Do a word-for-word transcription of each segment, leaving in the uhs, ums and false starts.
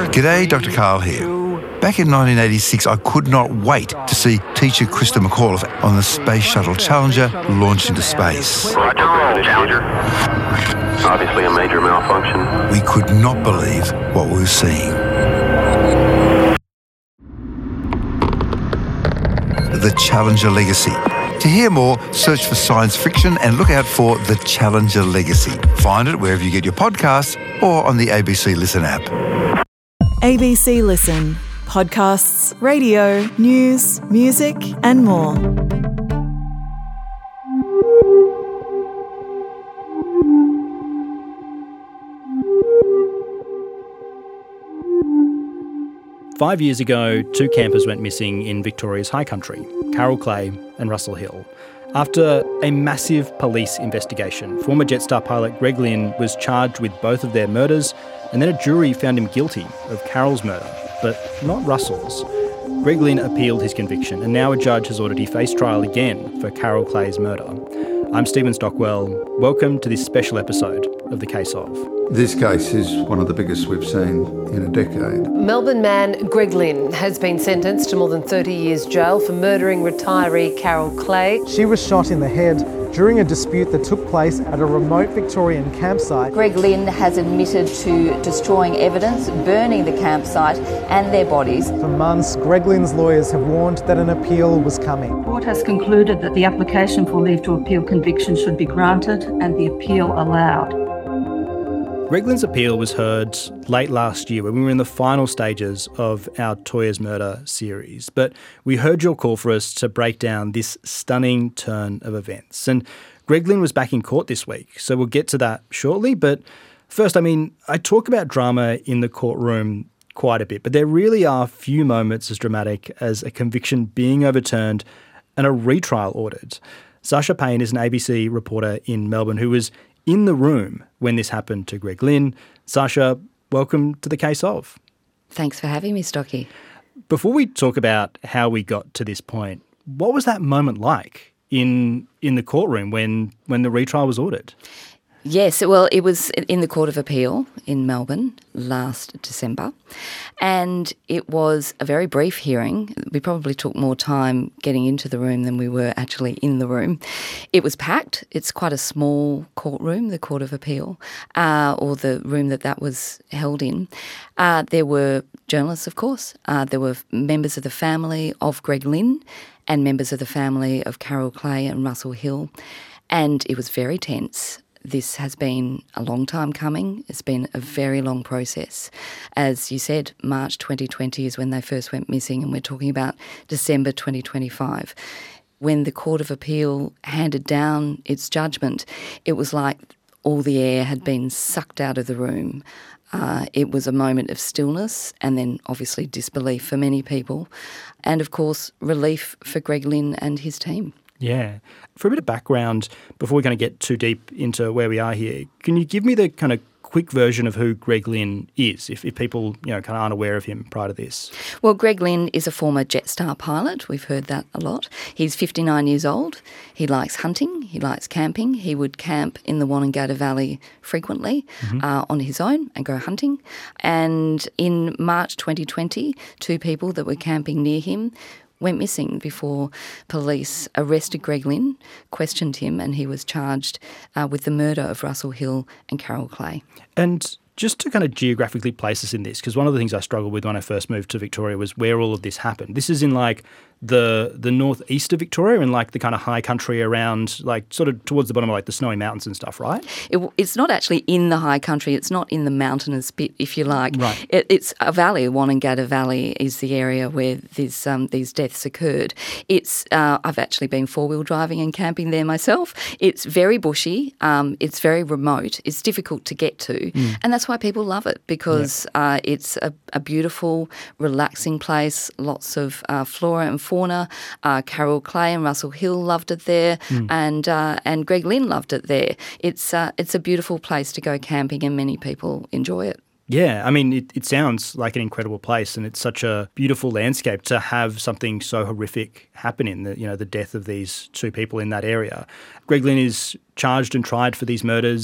G'day, Doctor Karl here. Back in nineteen eighty-six, I could not wait to see teacher Krista McAuliffe on the Space Shuttle Challenger launch into space. Roger, Challenger. Obviously a major malfunction. We could not believe what we were seeing. The Challenger Legacy. To hear more, search for science fiction and look out for The Challenger Legacy. Find it wherever you get your podcasts or on the A B C Listen app. A B C Listen. Podcasts, radio, news, music and more. Five years ago, two campers went missing in Victoria's high country, Carol Clay and Russell Hill. After a massive police investigation, former Jetstar pilot Greg Lynn was charged with both of their murders, and then a jury found him guilty of Carol's murder, but not Russell's. Greg Lynn appealed his conviction, and now a judge has ordered he face trial again for Carol Clay's murder. I'm Stephen Stockwell. Welcome to this special episode of The Case Of. This case is one of the biggest we've seen in a decade. Melbourne man Greg Lynn has been sentenced to more than thirty years jail for murdering retiree Carol Clay. She was shot in the head during a dispute that took place at a remote Victorian campsite. Greg Lynn has admitted to destroying evidence, burning the campsite and their bodies. For months, Greg Lynn's lawyers have warned that an appeal was coming. The court has concluded that the application for leave to appeal conviction should be granted and the appeal allowed. Greg Lynn's appeal was heard late last year when we were in the final stages of our Toyah's Murder series. But we heard your call for us to break down this stunning turn of events. And Greg Lynn was back in court this week, so we'll get to that shortly. But first, I mean, I talk about drama in the courtroom quite a bit, but there really are few moments as dramatic as a conviction being overturned and a retrial ordered. Sasha Payne is an A B C reporter in Melbourne who was in the room when this happened to Greg Lynn. Sasha, welcome to The Case Of. Thanks for having me, Stocky. Before we talk about how we got to this point, what was that moment like in in the courtroom when, when the retrial was ordered? Yes, well, it was in the Court of Appeal in Melbourne last December, and it was a very brief hearing. We probably took more time getting into the room than we were actually in the room. It was packed. It's quite a small courtroom, the Court of Appeal, uh, or the room that that was held in. Uh, there were journalists, of course. Uh, there were members of the family of Greg Lynn and members of the family of Carol Clay and Russell Hill, and it was very tense. This has been a long time coming. It's been a very long process. As you said, March twenty twenty is when they first went missing, and we're talking about December twenty twenty-five. When the Court of Appeal handed down its judgment, it was like all the air had been sucked out of the room. Uh, it was a moment of stillness and then obviously disbelief for many people, and of course relief for Greg Lynn and his team. Yeah. For a bit of background, before we're going to get too deep into where we are here, can you give me the kind of quick version of who Greg Lynn is, if, if people, you know, kind of aren't aware of him prior to this? Well, Greg Lynn is a former Jetstar pilot. We've heard that a lot. He's fifty-nine years old. He likes hunting. He likes camping. He would camp in the Wanangata Valley frequently mm-hmm. uh, on his own and go hunting. And in March twenty twenty, two people that were camping near him went missing before police arrested Greg Lynn, questioned him, and he was charged uh, with the murder of Russell Hill and Carol Clay. And just to kind of geographically place us in this, because one of the things I struggled with when I first moved to Victoria was where all of this happened. This is in like the the northeast of Victoria and like the kind of high country around, like sort of towards the bottom of like the Snowy Mountains and stuff, right? It, it's not actually in the high country. It's not in the mountainous bit, if you like. Right. It, it's a valley. Wanangata Valley is the area where these um, these deaths occurred. It's uh, I've actually been four-wheel driving and camping there myself. It's very bushy. Um, it's very remote. It's difficult to get to, mm. and that's why people love it, because yep. uh, it's a, a beautiful, relaxing place. Lots of uh, flora and fauna. Uh, Carol Clay and Russell Hill loved it there, mm. and uh, and Greg Lynn loved it there. It's uh, it's a beautiful place to go camping, and many people enjoy it. Yeah, I mean, it, it sounds like an incredible place, and it's such a beautiful landscape to have something so horrific happen in, the, you know, the death of these two people in that area. Greg Lynn is charged and tried for these murders.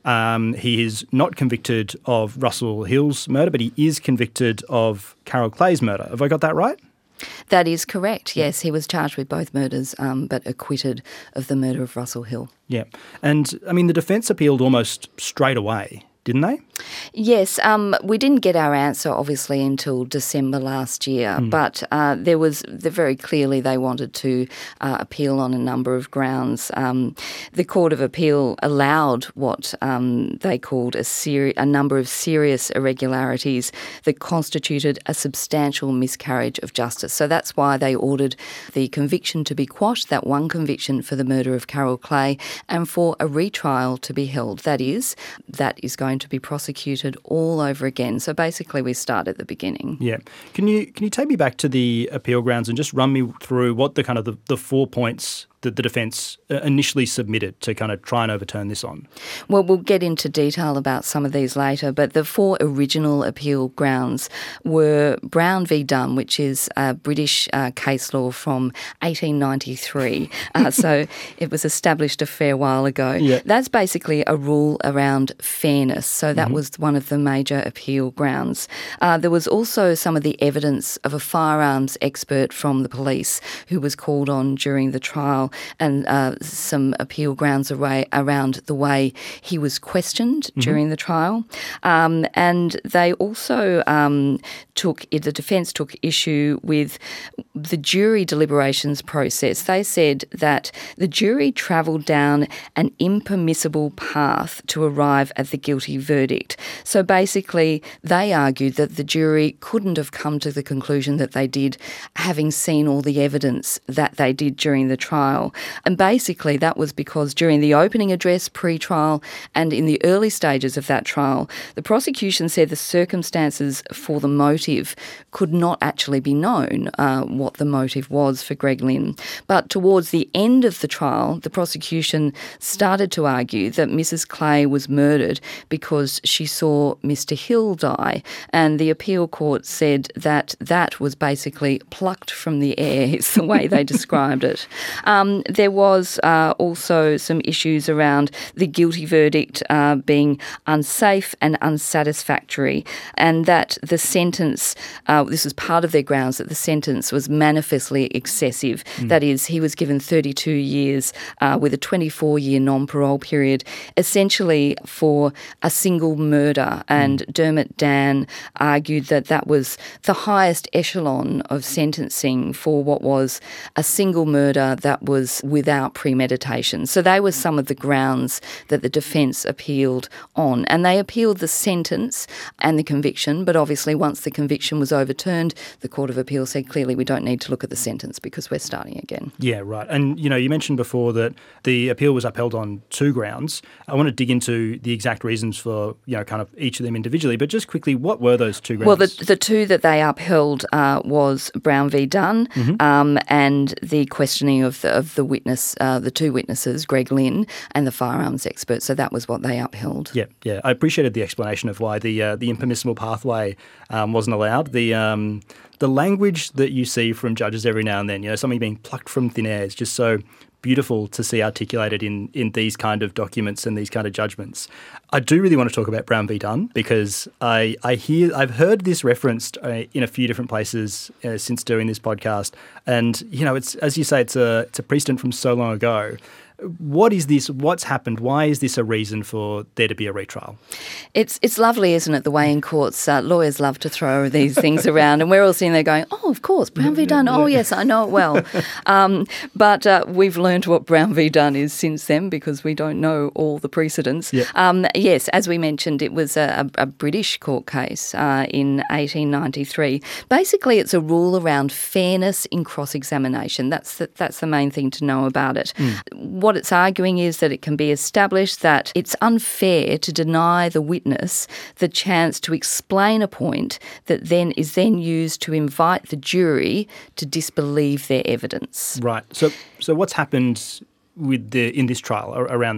Um, he is not convicted of Russell Hill's murder, but he is convicted of Carol Clay's murder. Have I got that right? That is correct, yes. He was charged with both murders um, but acquitted of the murder of Russell Hill. Yeah. And, I mean, the defence appealed almost straight away, didn't they? Yes, um, we didn't get our answer obviously until December last year, mm. but uh, there was the, very clearly they wanted to uh, appeal on a number of grounds. Um, the Court of Appeal allowed what um, they called a, seri- a number of serious irregularities that constituted a substantial miscarriage of justice. So that's why they ordered the conviction to be quashed, that one conviction for the murder of Carol Clay, and for a retrial to be held. That is, that is going to be prosecuted all over again. So basically we start at the beginning. Yeah. Can you can you take me back to the appeal grounds and just run me through what the kind of the, the four points that the defence initially submitted to kind of try and overturn this on? Well, we'll get into detail about some of these later, but the four original appeal grounds were Brown v Dunn, which is a British uh, case law from eighteen ninety-three. uh, so it was established a fair while ago. Yeah. That's basically a rule around fairness. So that mm-hmm. was one of the major appeal grounds. Uh, there was also some of the evidence of a firearms expert from the police who was called on during the trial, and uh, some appeal grounds array, around the way he was questioned mm-hmm. during the trial. Um, and they also um, took, the defence took issue with the jury deliberations process. They said that the jury travelled down an impermissible path to arrive at the guilty verdict. So basically, they argued that the jury couldn't have come to the conclusion that they did, having seen all the evidence that they did during the trial. And basically that was because during the opening address pre-trial and in the early stages of that trial, the prosecution said the circumstances for the motive could not actually be known, uh, what the motive was for Greg Lynn. But towards the end of the trial, the prosecution started to argue that Missus Clay was murdered because she saw Mister Hill die, and the appeal court said that that was basically plucked from the air, is the way they described it. Um, there was uh, also some issues around the guilty verdict uh, being unsafe and unsatisfactory, and that the sentence, uh, this was part of their grounds, that the sentence was manifestly excessive. Mm. That is, he was given thirty-two years uh, with a twenty-four year non-parole period, essentially for a single murder. And mm. Dermot Dan argued that that was the highest echelon of sentencing for what was a single murder that was without premeditation. So they were some of the grounds that the defence appealed on. And they appealed the sentence and the conviction, but obviously once the conviction was overturned, the Court of Appeal said clearly we don't need to look at the sentence because we're starting again. Yeah, right. And, you know, you mentioned before that the appeal was upheld on two grounds. I want to dig into the exact reasons for, you know, kind of each of them individually, but just quickly, what were those two grounds? Well, the, the two that they upheld uh, was Brown v Dunn mm-hmm. um, and the questioning of the, of the witness, uh, the two witnesses, Greg Lynn and the firearms expert. So that was what they upheld. Yeah, yeah. I appreciated the explanation of why the uh, the impermissible pathway um, wasn't allowed. The um, the language that you see from judges every now and then, you know, something being plucked from thin air is just so beautiful to see articulated in, in these kind of documents and these kind of judgments. I do really want to talk about Brown v Dunn because I, I hear I've heard this referenced uh, in a few different places uh, since doing this podcast, and you know, it's as you say, it's a it's a precedent from so long ago. What is this? What's happened? Why is this a reason for there to be a retrial? It's it's lovely, isn't it, the way in courts uh, lawyers love to throw these things around, and we're all sitting there going, oh, of course, Brown v Dunn, oh yes, I know it well. um, but uh, we've learned what Brown v Dunn is since then because we don't know all the precedents. Yep. Um, yes, as we mentioned, it was a, a British court case uh, in eighteen ninety-three. Basically, it's a rule around fairness in cross-examination. That's the, that's the main thing to know about it. Mm. What What it's arguing is that it can be established that it's unfair to deny the witness the chance to explain a point that then is then used to invite the jury to disbelieve their evidence. Right. So, so what's happened with the in this trial around that?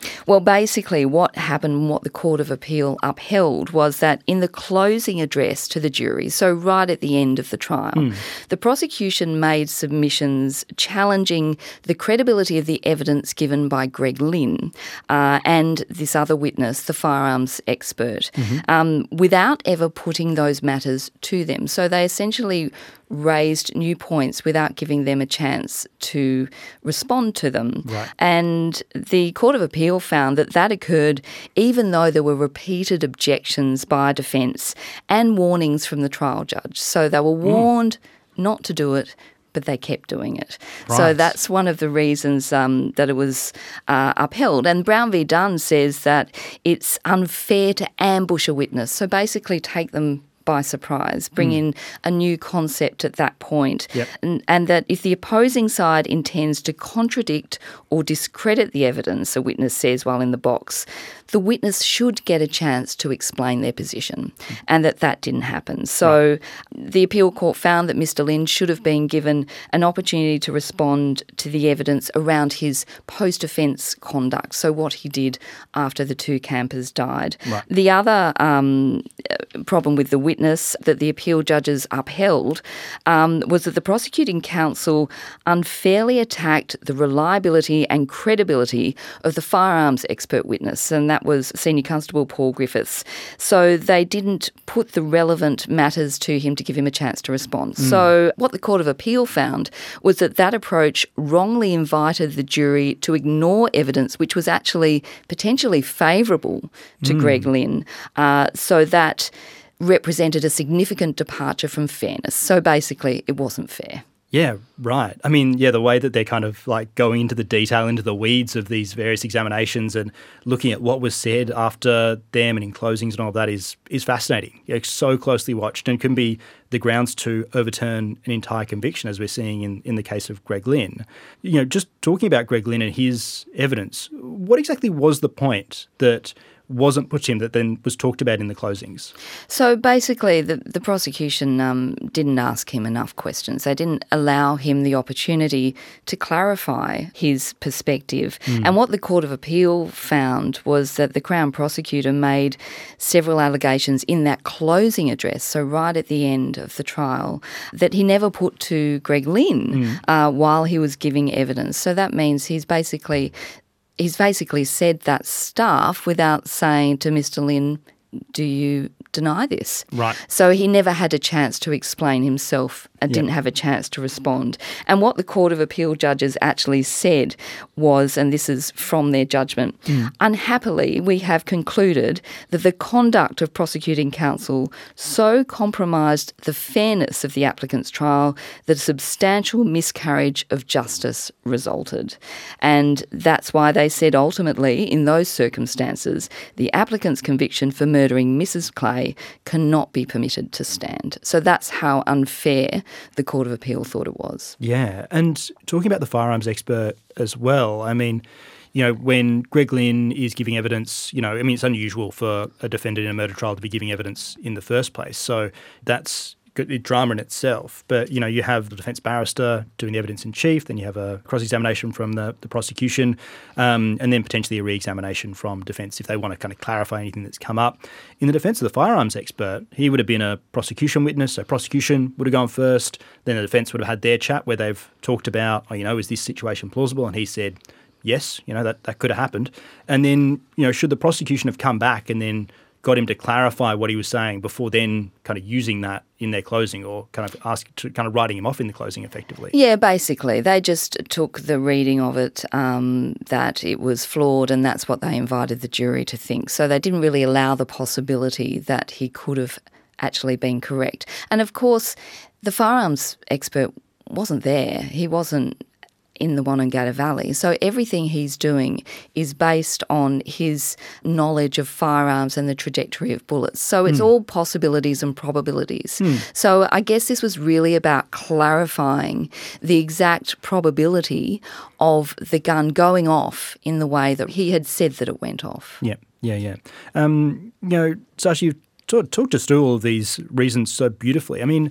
Well, basically what happened, what the Court of Appeal upheld, was that in the closing address to the jury, so right at the end of the trial, mm. the prosecution made submissions challenging the credibility of the evidence given by Greg Lynn uh, and this other witness, the firearms expert, mm-hmm. um, without ever putting those matters to them. So they essentially raised new points without giving them a chance to respond to them. Right. And the Court of Appeal found that that occurred even though there were repeated objections by defence and warnings from the trial judge. So they were warned mm. not to do it, but they kept doing it. Right. So that's one of the reasons um, that it was uh, upheld. And Brown v Dunn says that it's unfair to ambush a witness. So basically take them by surprise, bring mm. in a new concept at that point, yep. and, and that if the opposing side intends to contradict or discredit the evidence a witness says while in the box, the witness should get a chance to explain their position, mm. and that that didn't happen. So right. the appeal court found that Mister Lynn should have been given an opportunity to respond to the evidence around his post-offence conduct, so what he did after the two campers died. Right. The other um, problem with the witness that the appeal judges upheld um, was that the prosecuting counsel unfairly attacked the reliability and credibility of the firearms expert witness, and that was Senior Constable Paul Griffiths. So they didn't put the relevant matters to him to give him a chance to respond. Mm. So what the Court of Appeal found was that that approach wrongly invited the jury to ignore evidence which was actually potentially favourable to mm. Greg Lynn, uh, so that represented a significant departure from fairness. So basically, it wasn't fair. Yeah, right. I mean, yeah, the way that they're kind of like going into the detail, into the weeds of these various examinations and looking at what was said after them and in closings and all of that is is fascinating. It's so closely watched and can be the grounds to overturn an entire conviction, as we're seeing in, in the case of Greg Lynn. You know, just talking about Greg Lynn and his evidence, what exactly was the point that wasn't put to him that then was talked about in the closings? So basically the, the prosecution um, didn't ask him enough questions. They didn't allow him the opportunity to clarify his perspective. Mm. And what the Court of Appeal found was that the Crown prosecutor made several allegations in that closing address, so right at the end of the trial, that he never put to Greg Lynn mm. uh, while he was giving evidence. So that means he's basically He's basically said that stuff without saying to Mister Lynn, do you deny this? Right. So he never had a chance to explain himself and yep. didn't have a chance to respond. And what the Court of Appeal judges actually said was, and this is from their judgment, mm. unhappily we have concluded that the conduct of prosecuting counsel so compromised the fairness of the applicant's trial that a substantial miscarriage of justice resulted. And that's why they said ultimately, in those circumstances, the applicant's conviction for murdering Missus Clay cannot be permitted to stand. So that's how unfair the Court of Appeal thought it was. Yeah, and talking about the firearms expert as well, I mean, you know, when Greg Lynn is giving evidence, you know, I mean, it's unusual for a defendant in a murder trial to be giving evidence in the first place. So that's drama in itself. But, you know, you have the defence barrister doing the evidence in chief, then you have a cross-examination from the, the prosecution, um, and then potentially a re-examination from defence if they want to kind of clarify anything that's come up. In the defence of the firearms expert, he would have been a prosecution witness, so prosecution would have gone first, then the defence would have had their chat where they've talked about, oh, you know, is this situation plausible? And he said, yes, you know, that, that could have happened. And then, you know, should the prosecution have come back and then got him to clarify what he was saying before then kind of using that in their closing or kind of ask to kind of writing him off in the closing effectively? Yeah, basically. They just took the reading of it um, that it was flawed, and that's what they invited the jury to think. So they didn't really allow the possibility that he could have actually been correct. And of course, the firearms expert wasn't there. He wasn't in the Wonnangata Valley. So everything he's doing is based on his knowledge of firearms and the trajectory of bullets. So it's mm. all possibilities and probabilities. Mm. So I guess this was really about clarifying the exact probability of the gun going off in the way that he had said that it went off. Yeah, yeah, yeah. Um, you know, Sasha, you've talked, talked us through all of these reasons so beautifully. I mean,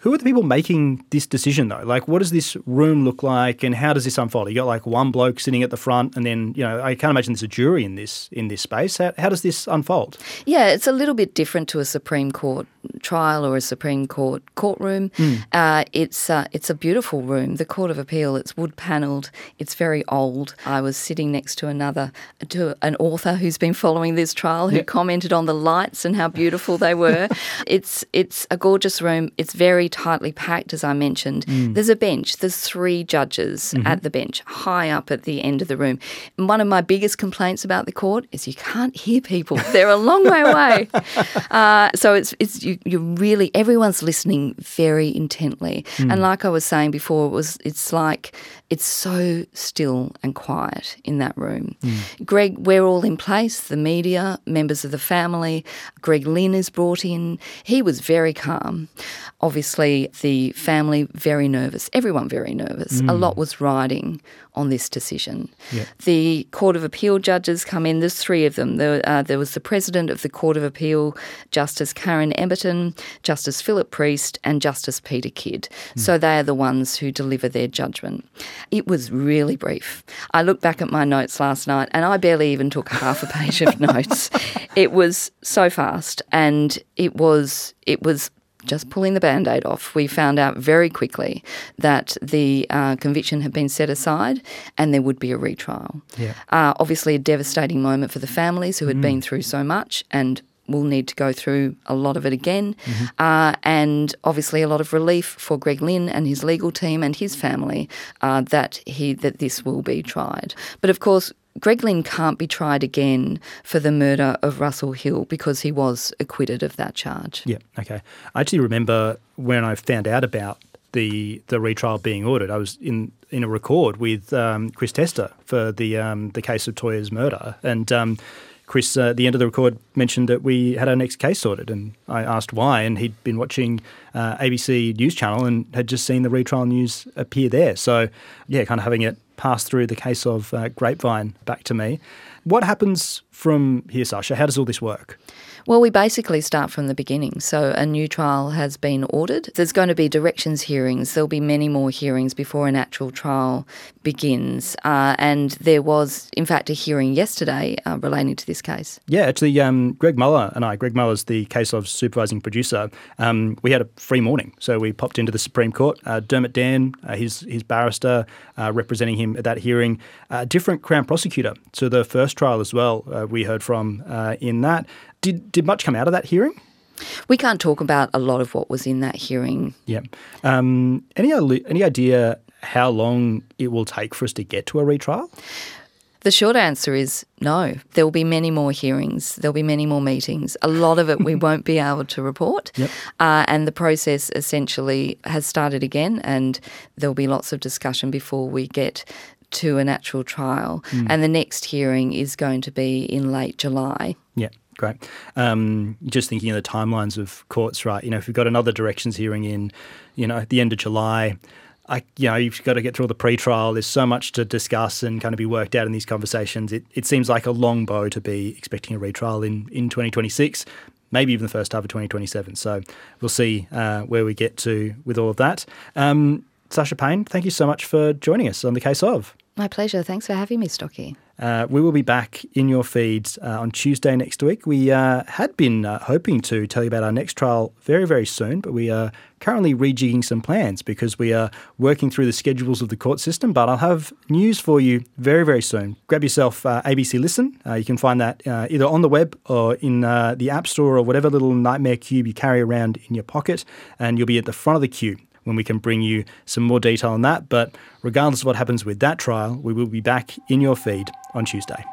Who are the people making this decision, though? Like, what does this room look like, and how does this unfold? You got like one bloke sitting at the front, and then, you know, I can't imagine there's a jury in this in this space. How, how does this unfold? Yeah, it's a little bit different to a Supreme Court trial or a Supreme Court courtroom. Mm. Uh, it's uh, it's a beautiful room. The Court of Appeal, it's wood panelled. It's very old. I was sitting next to another, to an author who's been following this trial, who yep. commented on the lights and how beautiful they were. it's it's a gorgeous room. It's very tightly packed, as I mentioned. Mm. There's a bench. There's three judges mm-hmm. at the bench, high up at the end of the room. And one of my biggest complaints about the court is you can't hear people. They're a long way away. Uh, so it's it's you, you really everyone's listening very intently. Mm. And like I was saying before, it was it's like it's so still and quiet in that room. Mm. Greg, we're all in place. The media, members of the family. Greg Lynn is brought in. He was very calm. Obviously, the family very nervous. Everyone very nervous. Mm. A lot was riding on this decision. Yeah. The Court of Appeal judges come in. There's three of them. There, uh, there was the President of the Court of Appeal, Justice Karen Emberton, Justice Philip Priest, and Justice Peter Kidd. Mm. So they are the ones who deliver their judgment. It was really brief. I looked back at my notes last night and I barely even took half a page of notes. It was so fast, and it was it was just pulling the Band-Aid off. We found out very quickly that the uh, conviction had been set aside and there would be a retrial. Yeah. Uh, obviously a devastating moment for the families who had mm. been through so much and will need to go through a lot of it again. Mm-hmm. Uh, and obviously a lot of relief for Greg Lynn and his legal team and his family uh, that he that this will be tried. But of course, Greg Lynn can't be tried again for the murder of Russell Hill because he was acquitted of that charge. Yeah, okay. I actually remember when I found out about the the retrial being ordered, I was in, in a record with um, Chris Tester for the um, the case of Toya's murder, and um, Chris, uh, at the end of the record, mentioned that we had our next case sorted, and I asked why, and he'd been watching uh, A B C News Channel and had just seen the retrial news appear there. So, yeah, kind of having it pass through the case of uh, Grapevine back to me. What happens from here, Sasha? How does all this work? Well, we basically start from the beginning. So a new trial has been ordered. There's going to be directions hearings. There'll be many more hearings before an actual trial begins. Uh, and there was, in fact, a hearing yesterday uh, relating to this case. Yeah, actually, um, Greg Muller and I, Greg Muller's the case of supervising producer, um, we had a free morning. So we popped into the Supreme Court. Uh, Dermot Dan, uh, his, his barrister, uh, representing him at that hearing, a uh, different Crown prosecutor to the first trial as well, uh, we heard from uh, in that. Did did much come out of that hearing? We can't talk about a lot of what was in that hearing. Yeah. Um, any any idea how long it will take for us to get to a retrial? The short answer is no. There will be many more hearings. There will be many more meetings. A lot of it we won't be able to report. Yep. Uh, and the process essentially has started again, and there will be lots of discussion before we get to an actual trial. Mm. And the next hearing is going to be in late July. Yeah. Great. Um, just thinking of the timelines of courts, right? You know, if we've got another directions hearing in, you know, at the end of July, I, you know, you've got to get through all the pre-trial. There's so much to discuss and kind of be worked out in these conversations. It, it seems like a long bow to be expecting a retrial in, in twenty twenty-six, maybe even the first half of twenty twenty-seven. So we'll see uh, where we get to with all of that. Um, Sasha Payne, thank you so much for joining us on The Case Of. My pleasure. Thanks for having me, Stocky. Uh, we will be back in your feeds uh, on Tuesday next week. We uh, had been uh, hoping to tell you about our next trial very, very soon, but we are currently rejigging some plans because we are working through the schedules of the court system. But I'll have news for you very, very soon. Grab yourself uh, A B C Listen. Uh, you can find that uh, either on the web or in uh, the App Store or whatever little nightmare cube you carry around in your pocket, and you'll be at the front of the queue when we can bring you some more detail on that. But regardless of what happens with that trial, we will be back in your feed on Tuesday.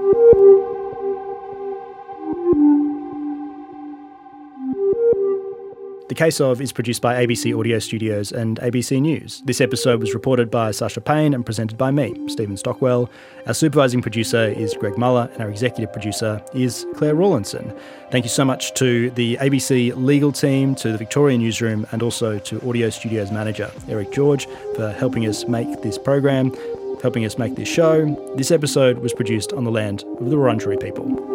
The Case Of is produced by A B C Audio Studios and A B C News. This episode was reported by Sasha Payne and presented by me, Stephen Stockwell. Our supervising producer is Greg Muller and our executive producer is Claire Rawlinson. Thank you so much to the A B C legal team, to the Victoria Newsroom, and also to Audio Studios manager Eric George for helping us make this program, helping us make this show. This episode was produced on the land of the Wurundjeri people.